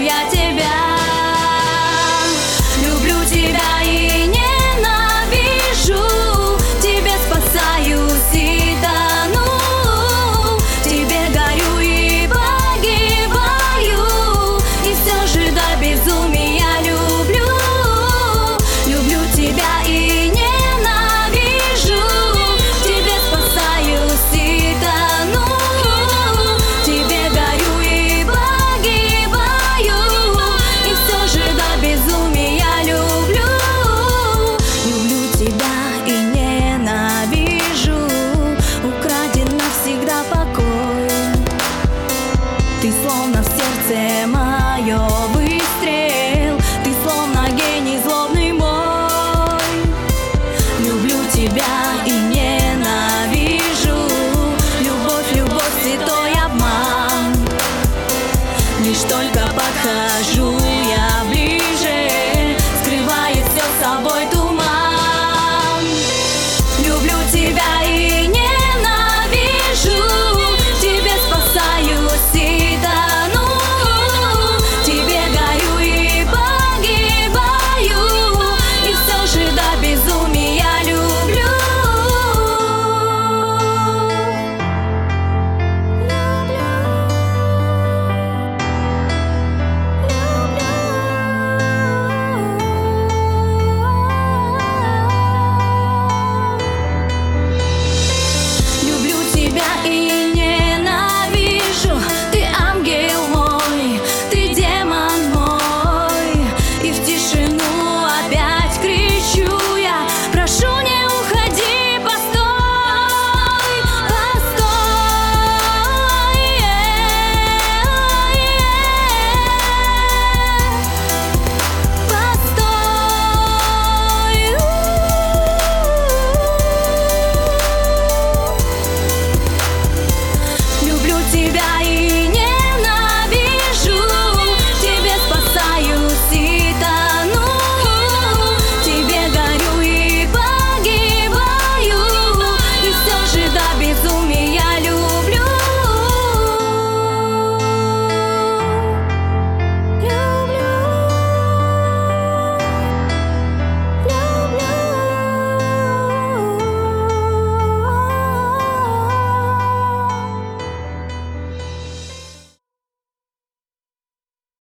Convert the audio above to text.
я тебя. Люблю тебя и ненавижу, тебе спасаюсь и тону, тебе горю и погибаю, и все же до безумия люблю. Люблю тебя и ненавижу, тебе спасаюсь и тону, тебе горю и погибаю, и все же до безумия люблю. Люблю тебя и ненавижу, украден навсегда покой. Ты словно в сердце мое выстрел, ты словно гений злобный мой. Люблю тебя и ненавижу, любовь, любовь, святой обман. Лишь только подхожу